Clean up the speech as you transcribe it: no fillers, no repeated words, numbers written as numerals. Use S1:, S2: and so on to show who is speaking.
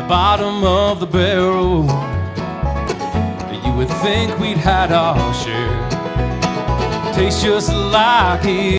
S1: bottom of the barrel. You would think we'd had our share. Tastes just like it.